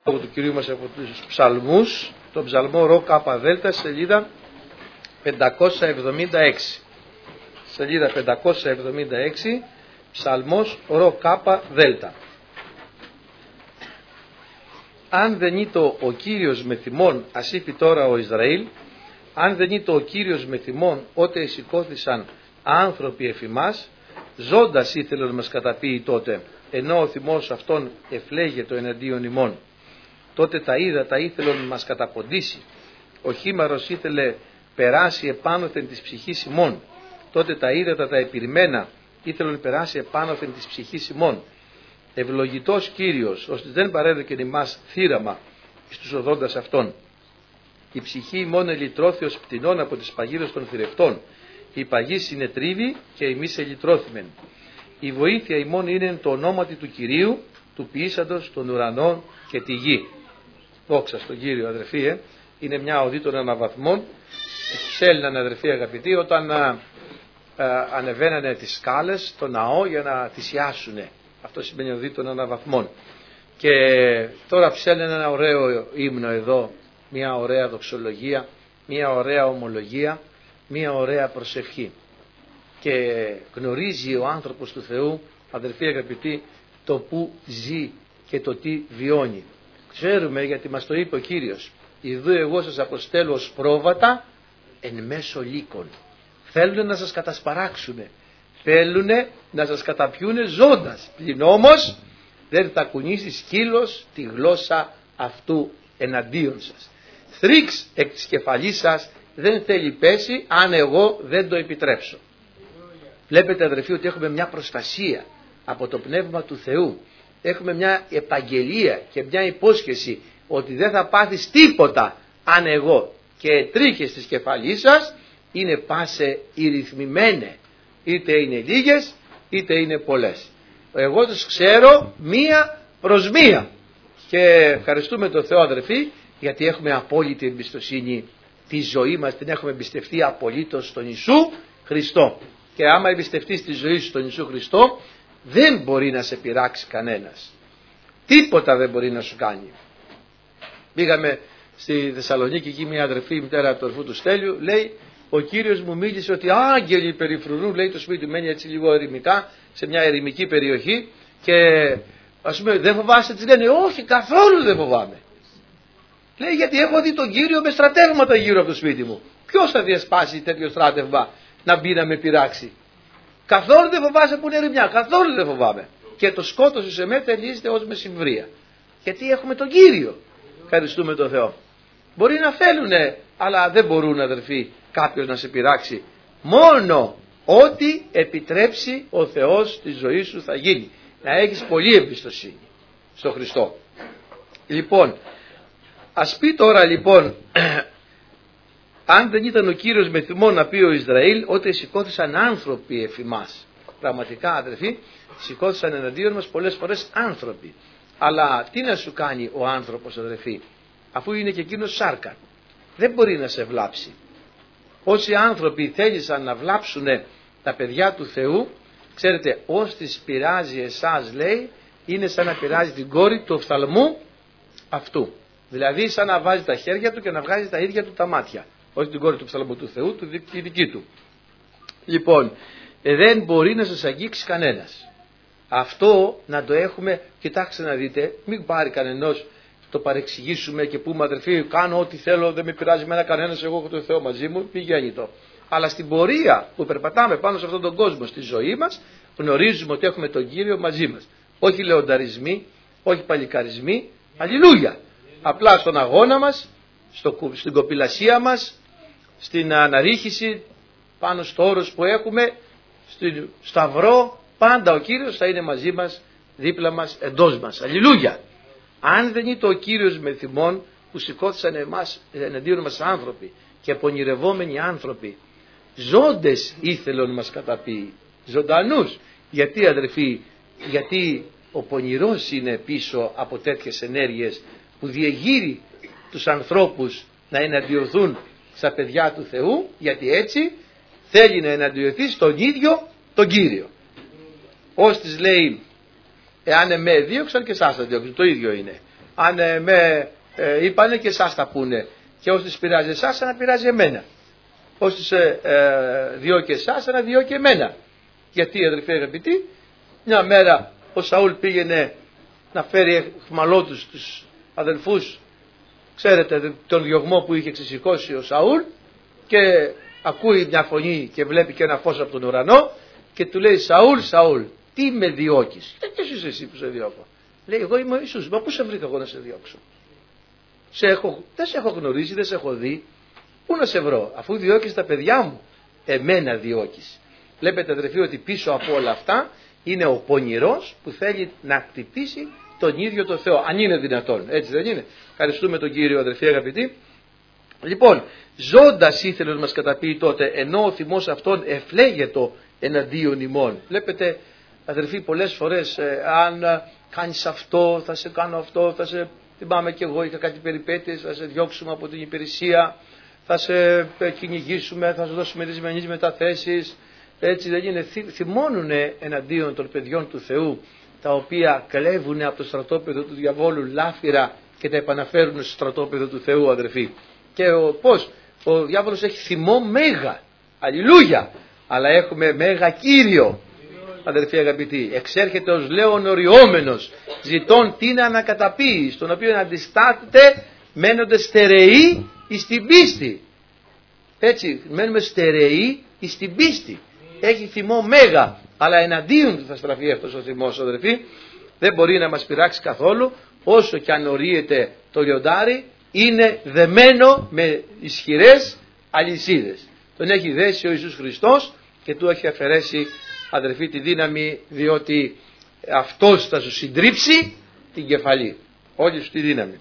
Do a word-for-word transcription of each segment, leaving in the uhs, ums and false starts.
του Κυρίου μας από τους ψαλμούς, τον ψαλμό Ρο Κάπα Δέλτα, σελίδα πεντακόσια εβδομήντα έξι. Σελίδα πεντακόσια εβδομήντα έξι, ψαλμός Ρο Κάπα Δέλτα. Αν δεν ήτο ο Κύριος με θυμών, ας είπε τώρα ο Ισραήλ, αν δεν ήτο ο Κύριος με θυμών, ότε εσηκώθησαν άνθρωποι εφημάς, ζώντας ήθελε να μας καταπίει τότε, ενώ ο θυμός αυτόν εφλέγεται εναντίον ημών. Τότε τα ύδατα ήθελε να μας καταποντήσει, ο χήμαρος ήθελε περάσει επάνωθεν της ψυχής ημών. Τότε τα ύδατα τα επιρμένα ήθελε να περάσει επάνωθεν της ψυχής ημών. Ευλογητός Κύριος, ώστε δεν παρέδωκε ημάς θύραμα στους οδόντας αυτών. Η ψυχή ημών ελυτρώθη ως πτηνών από τις παγίδες των θηρευτών. Η παγή συνετρίβει και εμείς ελυτρώθημεν. Η βοήθεια ημών είναι το ονόματι του Κυρίου, του ποιήσαντος των ουρανών και τη γη. Δόξα στον Κύριο, αδερφοί, ε. είναι μια οδή των αναβαθμών. Εξέλιναν, αδερφοί αγαπητοί, όταν α, α, ανεβαίνανε τις σκάλες στο ναό για να θυσιάσουνε. Αυτό σημαίνει οδή των αναβαθμών. Και τώρα ψέλνουν ένα ωραίο ύμνο εδώ, μια ωραία δοξολογία, μια ωραία ομολογία, μια ωραία προσευχή. Και γνωρίζει ο άνθρωπος του Θεού, αδελφοί αγαπητοί, το που ζει και το τι βιώνει. Ξέρουμε, γιατί μας το είπε ο Κύριος, ιδού εγώ σας αποστέλω ως πρόβατα εν μέσω λύκων. Θέλουν να σας κατασπαράξουνε, θέλουν να σας καταπιούνε ζώντας, πλην όμως δεν θα κουνήσει σκύλος τη γλώσσα αυτού εναντίον σας. Θρίξ εκ της κεφαλής σας δεν θέλει πέσει αν εγώ δεν το επιτρέψω. Βλέπετε, αδερφοί, ότι έχουμε μια προστασία από το Πνεύμα του Θεού. Έχουμε μια επαγγελία και μια υπόσχεση ότι δεν θα πάθεις τίποτα αν εγώ, και τρίχες της κεφαλής σας είναι πάσε ρυθμημένε, είτε είναι λίγες είτε είναι πολλές. Εγώ τους ξέρω μία προς μία και ευχαριστούμε τον Θεό, αδερφοί, γιατί έχουμε απόλυτη εμπιστοσύνη. Τη ζωή μας την έχουμε εμπιστευτεί απολύτως στον Ιησού Χριστό. Και άμα εμπιστευτείς τη ζωή σου στον Ιησού Χριστό, δεν μπορεί να σε πειράξει κανένας. Τίποτα δεν μπορεί να σου κάνει. Πήγαμε στη Θεσσαλονίκη, εκεί μια αδερφή, η μητέρα του αδερφού του Στέλιου, λέει, ο Κύριος μου μίλησε ότι άγγελοι περιφρουρούν, λέει, το σπίτι του μένει έτσι λίγο ερημικά, σε μια ερημική περιοχή, και ας πούμε, δεν φοβάσαι, της λένε, όχι, καθόλου δεν φοβάμαι. Λέει, γιατί έχω δει τον Κύριο με στρατεύματα γύρω από το σπίτι μου. Ποιος θα διασπάσει τέτοιο στράτευμα να μπει να με πειράξει? Καθόλου δεν φοβάσαι που είναι ερημιά, καθόλου δεν φοβάμαι. Και το σκότος σε μέ τελίζεται ως με συμβρία. Γιατί έχουμε τον Κύριο. Ευχαριστούμε τον Θεό. Μπορεί να θέλουνε, αλλά δεν μπορούν, αδερφοί, κάποιος να σε πειράξει. Μόνο ό,τι επιτρέψει ο Θεός στη ζωή σου θα γίνει. Να έχεις πολύ εμπιστοσύνη στον Χριστό. Λοιπόν, ας πει τώρα λοιπόν, αν δεν ήταν ο Κύριος με θυμό, να πει ο Ισραήλ, ότι σηκώθησαν άνθρωποι εφημάς. Πραγματικά, αδερφοί, σηκώθησαν εναντίον μας πολλές φορές άνθρωποι. Αλλά τι να σου κάνει ο άνθρωπος, αδερφοί, αφού είναι και εκείνος σάρκα? Δεν μπορεί να σε βλάψει. Όσοι άνθρωποι θέλησαν να βλάψουν τα παιδιά του Θεού, ξέρετε, όσοι πειράζει εσάς, λέει, είναι σαν να πειράζει την κόρη του οφθαλμού αυτού. Δηλαδή σαν να βάζει τα χέρια του και να βγάζει τα ίδια του τα μάτια. Όχι την κόρη του οφθαλμού του Θεού, του δική, δική του. Λοιπόν, ε, δεν μπορεί να σας αγγίξει κανένας. Αυτό να το έχουμε, κοιτάξτε να δείτε, μην πάρει κανενός, το παρεξηγήσουμε και πούμε, αδερφοί, κάνω ό,τι θέλω, δεν με πειράζει εμένα κανένας, εγώ έχω τον Θεό μαζί μου, πηγαίνει το. Αλλά στην πορεία που περπατάμε πάνω σε αυτόν τον κόσμο, στη ζωή μας, γνωρίζουμε ότι έχουμε τον Κύριο μαζί μας. Όχι λεονταρισμοί, όχι παλικαρισμοί, αλληλούια. Απλά στον αγώνα μας, στο, στην κοπηλασία μας, στην αναρρίχηση, πάνω στο όρος που έχουμε, στην σταυρό, πάντα ο Κύριος θα είναι μαζί μας, δίπλα μας, εντός μας. Αλληλούια. Αν δεν ήταν ο Κύριος με θυμών, που σηκώθησαν εμάς, εναντίον μας άνθρωποι και πονηρευόμενοι άνθρωποι, ζώντες ήθελον να μας καταποιεί, ζωντανούς. Γιατί, αδερφοί, γιατί ο πονηρός είναι πίσω από τέτοιες ενέργειες που διεγείρει τους ανθρώπους να εναντιωθούν στα παιδιά του Θεού, γιατί έτσι θέλει να εναντιωθεί στον ίδιο τον Κύριο. Ως της λέει, εάν εμέ δίωξαν και εσάς θα διώξουν, το ίδιο είναι. αν ε, με ε, είπανε και εσάς τα πούνε. Και όσοι τις πειράζει εσάς, σαν να πειράζει εμένα. Όσοι τις ε, ε, διώκει εσάς, σαν να διώκει εμένα. Γιατί, αδελφοί αγαπητοί, μια μέρα ο Σαούλ πήγαινε να φέρει εχμαλώτους τους αδελφούς, ξέρετε τον διωγμό που είχε ξεσηκώσει ο Σαούλ, και ακούει μια φωνή και βλέπει και ένα φως από τον ουρανό και του λέει, Σαούλ, Σαούλ, τι με διώκεις? Και ποιος είσαι εσύ που σε διώκω? Λέει, εγώ είμαι ο Ιησούς. Μα πού σε βρήκα εγώ να σε διώξω? Σε έχω, δεν σε έχω γνωρίσει, δεν σε έχω δει. Πού να σε βρω? Αφού διώκεις τα παιδιά μου, εμένα διώκεις. Βλέπετε, αδερφοί, ότι πίσω από όλα αυτά είναι ο πονηρός που θέλει να χτυπήσει τον ίδιο το Θεό, αν είναι δυνατόν. Έτσι δεν είναι? Ευχαριστούμε τον Κύριο, αδερφοί αγαπητοί. Λοιπόν, ζώντας ήθελε να μας καταπεί τότε, ενώ ο θυμός αυτόν εφλέγετο εναντίον ημών. Βλέπετε, αδερφοί, πολλές φορές ε, αν ε, κάνεις αυτό, θα σε κάνω αυτό, θα σε, θυμάμαι και εγώ είχα κάτι περιπέτειες, θα σε διώξουμε από την υπηρεσία, θα σε ε, κυνηγήσουμε, θα σου δώσουμε δυσμενείς μεταθέσεις. Έτσι δεν είναι? Θυμώνουνε εναντίον των παιδιών του Θεού, τα οποία κλέβουν από το στρατόπεδο του διαβόλου λάφυρα και τα επαναφέρουν στο στρατόπεδο του Θεού, αδερφοί. Και ο, πώς ο διάβολος έχει θυμό μέγα, αλληλούια, αλλά έχουμε μέγα Κύριο, αδερφοί αγαπητοί. Εξέρχεται ως λέον οριόμενος, ζητών τι να ανακαταπεί, στον οποίο αντιστάτεται μένονται στερεοί εις την πίστη. Έτσι, μένουμε στερεοί εις την πίστη. Έχει θυμό μέγα, αλλά εναντίον του θα στραφεί αυτός ο θυμός, αδερφοί. Δεν μπορεί να μας πειράξει καθόλου, όσο και αν ορίεται το λιοντάρι, είναι δεμένο με ισχυρές αλυσίδες. Τον έχει δέσει ο Ιησούς Χριστός και του έχει αφαιρέσει, αδερφοί, τη δύναμη, διότι αυτός θα σου συντρίψει την κεφαλή, όλη σου τη δύναμη.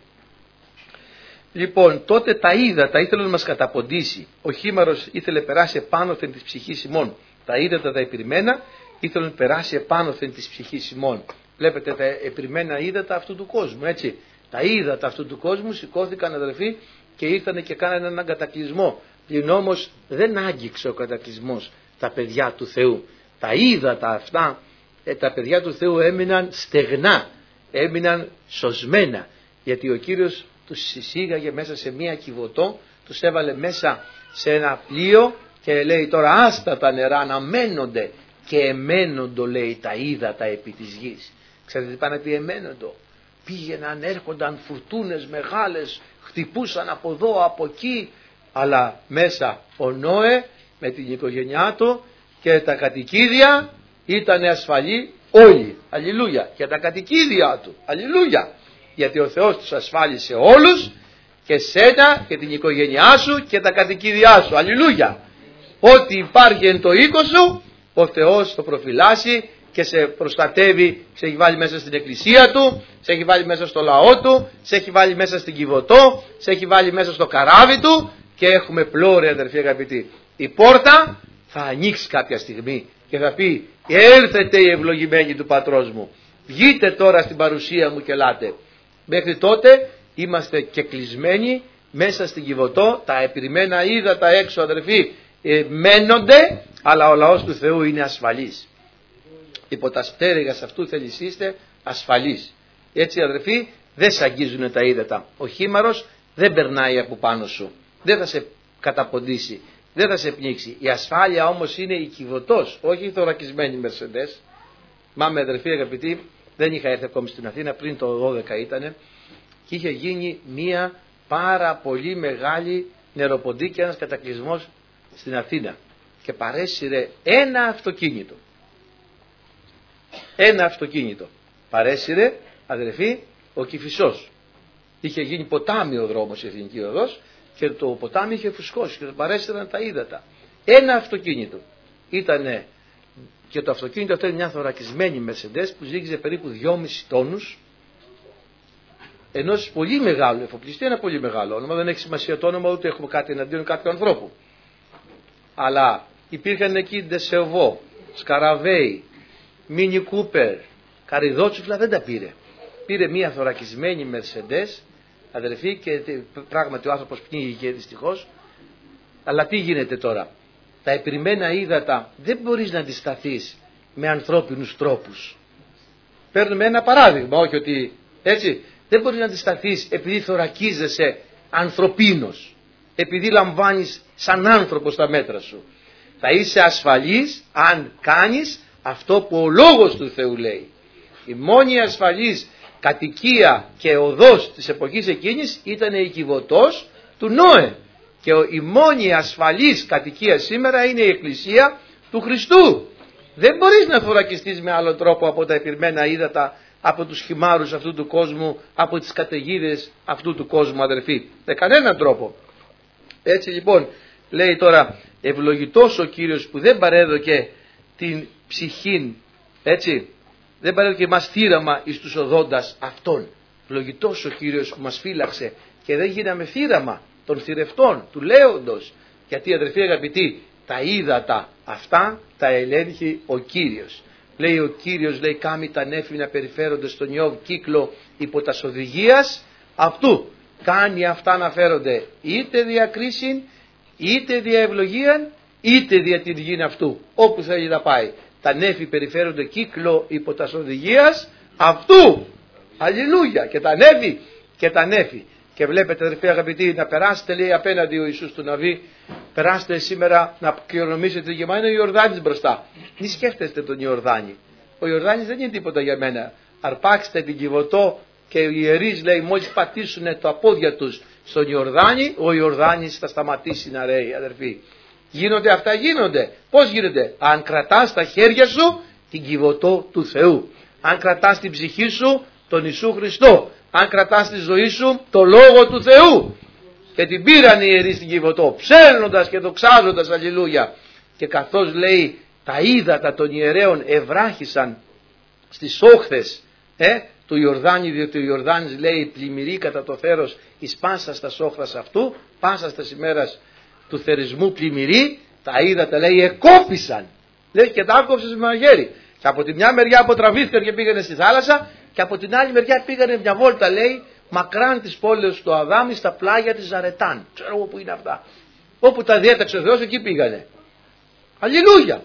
Λοιπόν, τότε τα ύδατα ήθελε να μας καταποντήσει. Ο χήμαρος ήθελε περάσει επάνωθεν της ψυχής ημών. Τα ύδατα τα επιρρημένα ήθελε να περάσει επάνωθεν της ψυχής ημών. Βλέπετε τα επιρρημένα ύδατα αυτού του κόσμου, έτσι. Τα ύδατα αυτού του κόσμου σηκώθηκαν, αδερφοί, και ήρθαν και κάνανε έναν κατακλυσμό. Πλην όμως δεν άγγιξε ο κατακλυσμός τα παιδιά του Θεού. Τα ύδατα αυτά, ε, τα παιδιά του Θεού έμειναν στεγνά, έμειναν σωσμένα, γιατί ο Κύριος τους εισήγαγε μέσα σε μία κυβωτό, τους έβαλε μέσα σε ένα πλοίο και λέει, τώρα άστα τα νερά να μένονται, και εμένοντο, λέει, τα ύδατα επί της γης. Ξέρετε τι πάνε να πει εμένοντο? Πήγαιναν, έρχονταν φουρτούνες μεγάλες, χτυπούσαν από εδώ, από εκεί, αλλά μέσα ο Νόε με την οικογένειά του και τα κατοικίδια ήταν ασφαλή όλοι, αλληλούια, και τα κατοικίδια του, αλληλούια, γιατί ο Θεός τους ασφάλισε όλους, και σένα και την οικογένειά σου και τα κατοικίδια σου, αλληλούια. Ό,τι υπάρχει εν το οίκο σου, ο Θεός το προφυλάσσει και σε προστατεύει, σε έχει βάλει μέσα στην εκκλησία του, σε έχει βάλει μέσα στο λαό του, σε έχει βάλει μέσα στην Κιβωτό, σε έχει βάλει μέσα στο καράβι του, και έχουμε πλώρη, αδερφοί αγαπητοί. Η πόρτα θα ανοίξει κάποια στιγμή και θα πει, έρθετε οι ευλογημένοι του πατρός μου, βγείτε τώρα στην παρουσία μου και ελάτε. Μέχρι τότε είμαστε και κλεισμένοι μέσα στην Κιβωτό, τα επιρρημένα ύδατα έξω, αδερφοί, ε, μένονται, αλλά ο λαός του Θεού είναι ασφαλής. Υπό τα στέρεγα σε αυτού θέλεις είστε ασφαλείς. Έτσι, αδερφοί, δεν σε αγγίζουν τα ύδατα. Ο χήμαρος δεν περνάει από πάνω σου, δεν θα σε καταποντήσει, δεν θα σε πνίξει. Η ασφάλεια όμως είναι η Κιβωτός, όχι η θωρακισμένη Μερσεντές. Μάμε, αδερφοί αγαπητοί, δεν είχα έρθει ακόμη στην Αθήνα, πριν το δώδεκα ήτανε, και είχε γίνει μία πάρα πολύ μεγάλη νεροποντή και ένας κατακλυσμός στην Αθήνα, και παρέσυρε ένα αυτοκίνητο. Ένα αυτοκίνητο παρέσυρε, αδερφοί, ο Κηφισός. Είχε γίνει ποτάμι ο δρόμος, η εθνική οδός, και το ποτάμι είχε φουσκώσει και το παρέσυραν τα ύδατα. Ένα αυτοκίνητο. Ήτανε, και το αυτοκίνητο αυτό είναι μια θωρακισμένη Mercedes που ζύγιζε περίπου δυόμισι τόνους, ενός πολύ μεγάλου εφοπλιστή, ένα πολύ μεγάλο όνομα, δεν έχει σημασία το όνομα, ούτε έχουμε κάτι εναντίον κάποιου ανθρώπου. Αλλά υπήρχαν εκεί Ντεσεβό, Σκαραβέι, Μίνι Κούπερ, Καριδότσουφλα, δεν τα πήρε. Πήρε μια θωρακισμένη Mercedes, αδερφοί, και πράγματι ο άνθρωπος πνίγηκε δυστυχώς. Αλλά τι γίνεται τώρα? Τα επιρρημένα ύδατα δεν μπορείς να αντισταθείς με ανθρώπινους τρόπους. Παίρνουμε ένα παράδειγμα, όχι ότι έτσι, Δεν μπορείς να αντισταθείς επειδή θωρακίζεσαι ανθρωπίνος, επειδή λαμβάνεις σαν άνθρωπος τα μέτρα σου. Θα είσαι ασφαλής αν κάνεις αυτό που ο Λόγος του Θεού λέει. Η μόνη ασφαλής κατοικία και οδός της εποχής εκείνης ήταν η Κιβωτός του Νόε. Και η μόνη ασφαλής κατοικία σήμερα είναι η Εκκλησία του Χριστού. Δεν μπορείς να θωρακιστείς με άλλο τρόπο από τα επιρμένα ύδατα, από τους χυμάρους αυτού του κόσμου, από τις καταιγίδες αυτού του κόσμου, αδερφοί. Με κανέναν τρόπο. Έτσι λοιπόν λέει τώρα, ευλογητός ο Κύριος που δεν παρέδωκε την ψυχήν, έτσι, δεν παρέδωκε μας θύραμα εις τους οδόντας αυτόν. Ευλογητός ο Κύριος που μας φύλαξε και δεν γίναμε θύραμα των θηρευτών, του λέοντος. Γιατί, αδερφοί αγαπητοί, τα ύδατα αυτά τα ελέγχει ο Κύριος. Λέει ο Κύριος, λέει, κάμει τα νέφη να περιφέρονται στον Ιώβ κύκλο υπό τας οδηγίας αυτού. Κάνει αυτά να φέρονται είτε διακρίσιν, είτε δια ευλογίαν, είτε δια την γην αυτού. Όπου θέλει να πάει. Τα νέφη περιφέρονται κύκλο υπό τας οδηγίας αυτού. Αλληλούια. Και τα νέφη και τα νέφη. Και βλέπετε, αδερφοί αγαπητοί, να περάσετε, λέει, απέναντι ο Ιησούς του Ναβί, περάστε σήμερα να κληρονομήσετε τη γεμά. Είναι ο Ιορδάνης μπροστά. Μη σκέφτεστε τον Ιορδάνη. Ο Ιορδάνης δεν είναι τίποτα για μένα. Αρπάξτε την Κιβωτό και οι ιερείς, λέει, μόλις πατήσουν τα πόδια τους στον Ιορδάνη, ο Ιορδάνης θα σταματήσει να ρέει, αδερφοί. Γίνονται αυτά, γίνονται. Πώς γίνονται? Αν κρατάς στα χέρια σου την Κιβωτό του Θεού. Αν κρατάς την ψυχή σου τον Ιησού Χριστό. Αν κρατάς τη ζωή σου το Λόγο του Θεού. Και την πήραν οι ιερείς στην Κιβωτό, ψέλνοντας και δοξάζοντας, αλληλούια. Και καθώς, λέει, τα ύδατα των ιερέων ευράχησαν στις όχθες ε, του Ιορδάνη, διότι ο Ιορδάνης, λέει, πλημμυρεί κατά το θέρος εις πάσα στα όχθας αυτού, πάσα στα ημέρας του θερισμού πλημμυρεί, τα ύδατα, λέει, εκόπησαν. Λέει, και τα άκοψε με μαχαίρι. Και από τη μια μεριά αποτραβήθηκαν και πήγανε στη θάλασσα, και από την άλλη μεριά πήγανε μια βόλτα, λέει, μακράν της πόλεως του Αδάμι στα πλάγια της Ζαρετάν. Ξέρω εγώ που είναι αυτά. Όπου τα διέταξε ο Θεός, εκεί πήγανε. Αλληλούια.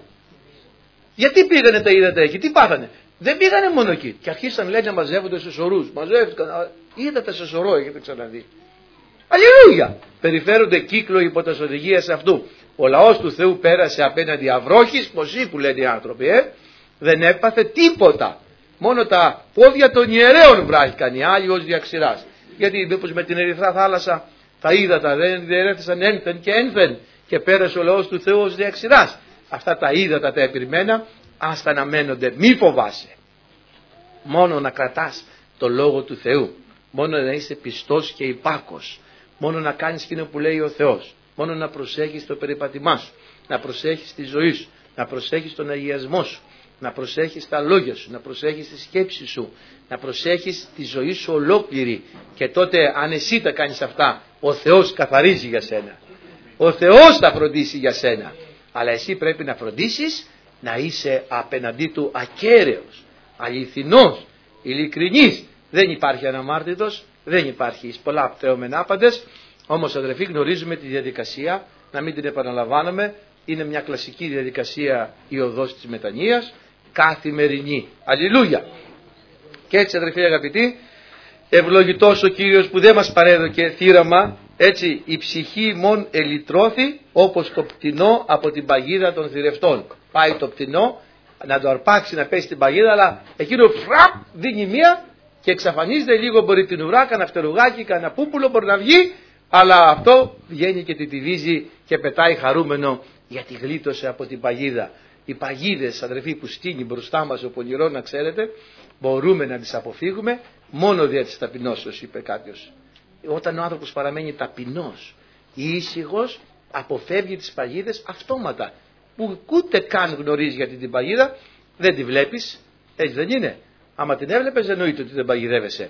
Γιατί πήγανε τα ύδατα εκεί, τι πάθανε? Δεν πήγανε μόνο εκεί. Και αρχίσαν, λέει, να μαζεύονται σε σωρούς. Μαζεύτηκαν, ύδατα σε σωρό, έχετε ξαναδεί. Αλληλούια. Περιφέρονται κύκλο υπό τας οδηγίας αυτού. Ο λαός του Θεού πέρασε απέναντι αυρόχης, ποσί που λένε οι άνθρωποι, ε? Δεν έπαθε τίποτα. Μόνο τα πόδια των ιερέων βράχηκαν, οι άλλοι ως διαξηράς. Γιατί μήπως με την ερυθρά θάλασσα τα ύδατα δεν διερέθησαν ένθεν και ένθεν και πέρασε ο λαός του Θεού ως διαξηράς. Αυτά τα ύδατα τα επιρμένα άστα να μένονται, μη φοβάσαι. Μόνο να κρατάς το Λόγο του Θεού. Μόνο να είσαι πιστός και υπάκος. Μόνο να κάνεις εκείνο που λέει ο Θεός. Μόνο να προσέχεις το περιπατημά σου. Να προσέχεις τη ζωή σου. Να προσέχεις τον αγιασμό σου. Να προσέχεις τα λόγια σου, να προσέχεις τη σκέψη σου, να προσέχεις τη ζωή σου ολόκληρη. Και τότε, αν εσύ τα κάνεις αυτά, ο Θεός καθαρίζει για σένα. Ο Θεός θα φροντίσει για σένα. Αλλά εσύ πρέπει να φροντίσεις να είσαι απέναντί του ακέραιος, αληθινός, ειλικρινής. Δεν υπάρχει αναμάρτητος, δεν υπάρχει εις πολλά πτεώμεν άπαντες. Όμως, αδερφοί, γνωρίζουμε τη διαδικασία, να μην την επαναλαμβάνομαι. Είναι μια κλασική διαδικασία η οδός της μετανοίας, καθημερινή. Αλληλούια. Και έτσι, αδερφοί αγαπητοί, ευλογητός ο Κύριος που δεν μας παρέδωκε θύραμα, έτσι η ψυχή μον ελυτρώθη όπως το πτηνό από την παγίδα των θηρευτών. Πάει το πτηνό να το αρπάξει, να πέσει στην παγίδα, αλλά εκείνο φραπ δίνει μία και εξαφανίζεται. Λίγο μπορεί την ουρά, κανένα φτερουγάκι, κανένα πούπουλο μπορεί να βγει, αλλά αυτό βγαίνει και τη τυβίζει και πετάει χαρούμενο γιατί γλίτωσε από την παγίδα. Οι παγίδες, αδερφοί, που στείνει μπροστά μας ο πονηρό, να ξέρετε, μπορούμε να τις αποφύγουμε μόνο δια της ταπεινώσεως, είπε κάποιος. Όταν ο άνθρωπος παραμένει ταπεινός, ήσυχος, αποφεύγει τις παγίδες αυτόματα, που ούτε καν γνωρίζει γιατί την παγίδα, δεν τη βλέπεις, έτσι δεν είναι? Άμα την έβλεπες, εννοείται ότι δεν παγιδεύεσαι.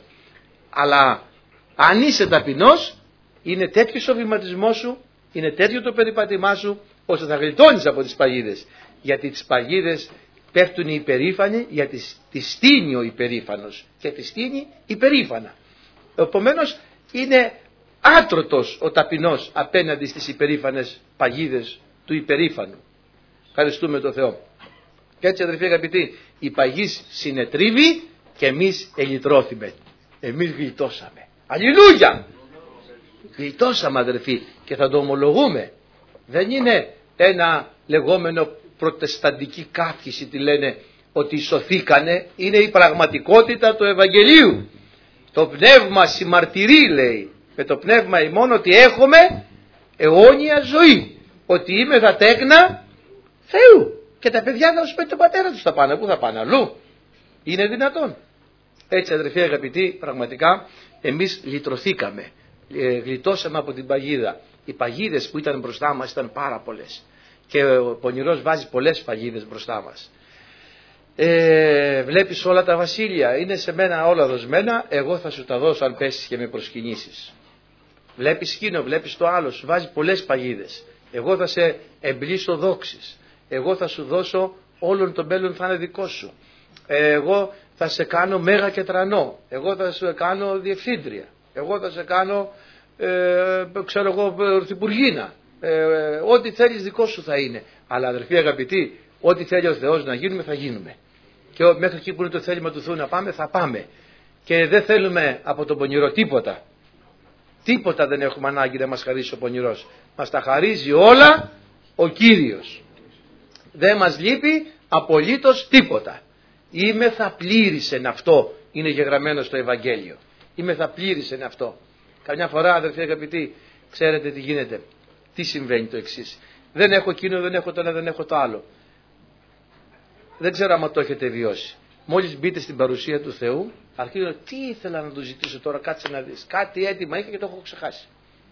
Αλλά αν είσαι ταπεινός, είναι τέτοιος ο βηματισμός σου, είναι τέτοιο το περιπάτημά σου, ώστε θα γλιτώνεις από τις παγίδες. Γιατί τις παγίδες πέφτουν οι υπερήφανοι, γιατί τη στείνει ο υπερήφανος και τη στείνει υπερήφανα. Επομένως είναι άτρωτος ο ταπεινός απέναντι στις υπερήφανες παγίδες του υπερήφανου. Ευχαριστούμε τον Θεό. Και έτσι, αδερφοί αγαπητοί, η παγής συνετρίβει και εμείς ελυτρώθημε. Εμείς γλιτώσαμε. Αλληλούια! Γλιτώσαμε, αδερφοί, και θα το ομολογούμε. Δεν είναι ένα λεγόμενο προτεσταντική κάφηση, τι λένε, ότι σωθήκανε. Είναι η πραγματικότητα του Ευαγγελίου. Το πνεύμα συμμαρτυρεί, λέει, με το πνεύμα ημών, ότι έχουμε αιώνια ζωή, ότι είμαι τα τέκνα Θεού. Και τα παιδιά θα σου πει τον πατέρα τους θα πάνε. Πού θα πάνε? Αλλού? Είναι δυνατόν? Έτσι, αδερφοί αγαπητοί, πραγματικά εμείς λυτρωθήκαμε, ε, γλιτώσαμε από την παγίδα. Οι παγίδες που ήταν μπροστά μας ήταν πάρα πολλές και ο πονηρός βάζει πολλές παγίδες μπροστά μας. Ε, βλέπεις όλα τα βασίλεια, είναι σε μένα όλα δοσμένα, εγώ θα σου τα δώσω αν πέσεις και με προσκυνήσεις. Βλέπεις εκείνο, βλέπεις το άλλο, σου βάζει πολλές παγίδες. Εγώ θα σε εμπλήσω δόξεις, εγώ θα σου δώσω όλον το μέλλον, θα είναι δικό σου. Ε, εγώ θα σε κάνω μέγα και τρανό, εγώ θα σε κάνω διευθύντρια, εγώ θα σε κάνω ε, ξέρω εγώ ορθυπουργίνα, ε, ό,τι θέλεις δικό σου θα είναι. Αλλά αδερφοί αγαπητοί, ό,τι θέλει ο Θεός να γίνουμε θα γίνουμε. Και μέχρι εκεί που είναι το θέλημα του Θεού να πάμε θα πάμε. Και δεν θέλουμε από τον πονηρό τίποτα. Τίποτα δεν έχουμε ανάγκη να μας χαρίσει ο πονηρός. Μας τα χαρίζει όλα ο Κύριος. Δεν μας λείπει απολύτως τίποτα. Είμαι θα πλήρησεν αυτό, είναι γεγραμμένο στο Ευαγγέλιο. Είμαι θα πλήρησεν αυτό. Καμιά φορά, αδερφοί αγαπητοί, ξέρετε τι γίνεται? Τι συμβαίνει το εξής? Δεν έχω εκείνο, δεν έχω το ένα, δεν έχω το άλλο. Δεν ξέρω άμα το έχετε βιώσει. Μόλις μπείτε στην παρουσία του Θεού, αρχίζω, τι ήθελα να του ζητήσω τώρα, κάτσε να δεις. Κάτι έτοιμα είχα και το έχω ξεχάσει.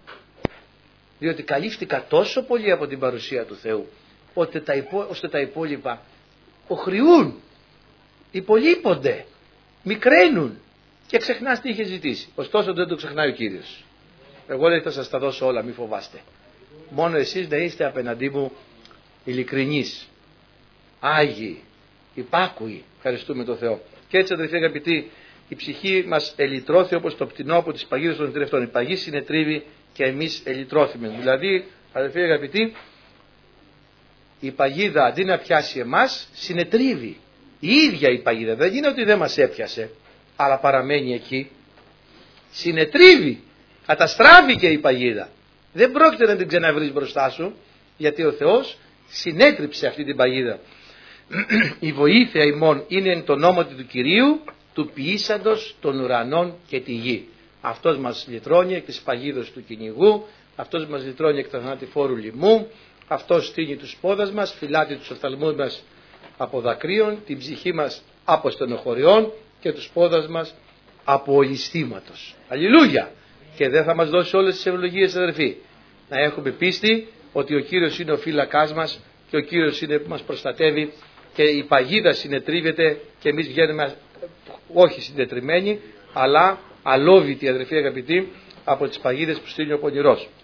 Διότι καλύφθηκα τόσο πολύ από την παρουσία του Θεού, ώστε τα, υπό, ώστε τα υπόλοιπα οχριούν, υπολείπονται, μικραίνουν και ξεχνάς τι είχε ζητήσει. Ωστόσο δεν το ξεχνάει ο Κύριος. Εγώ λέει θα σας τα δώσω όλα, μη φοβάστε. Μόνο εσείς να είστε απέναντί μου ειλικρινείς, άγιοι, υπάκουοι. Ευχαριστούμε τον Θεό. Και έτσι, αδελφοί αγαπητοί, η ψυχή μας ελυτρώθη όπως το πτηνό από τις παγίδες των νητρευτών. Η παγή συνετρίβει και εμείς ελυτρώθημε. Δηλαδή, αδελφοί αγαπητοί, η παγίδα αντί να πιάσει εμάς, συνετρίβει. Η ίδια η παγίδα. Δεν είναι ότι δεν μας έπιασε, αλλά παραμένει εκεί. Συνετρίβει. Καταστράφηκε η παγίδα. Δεν πρόκειται να την ξαναβρεις μπροστά σου, γιατί ο Θεός συνέτριψε αυτή την παγίδα. Η βοήθεια ημών είναι εν το νόμο του Κυρίου, του ποιήσαντος των ουρανών και τη γη. Αυτός μας λυτρώνει εκ της παγίδος του κυνηγού, αυτός μας λυτρώνει εκ του θανατηφόρου λοιμού, αυτός στείνει τους πόδας μας, φυλάτει τους οφθαλμούς μας από δακρύων, την ψυχή μας από στενοχωριών και τους πόδας μας από ολισθήματος. Αλληλούια! Και δεν θα μας δώσει όλες τις ευλογίες, αδερφοί. Να έχουμε πίστη ότι ο Κύριος είναι ο φύλακάς μας και ο Κύριος είναι που μας προστατεύει και η παγίδα συνετρίβεται και εμείς βγαίνουμε όχι συντετριμένοι αλλά αλόβητοι, αδερφοί αγαπητοί, από τις παγίδες που στείλει ο πονηρός.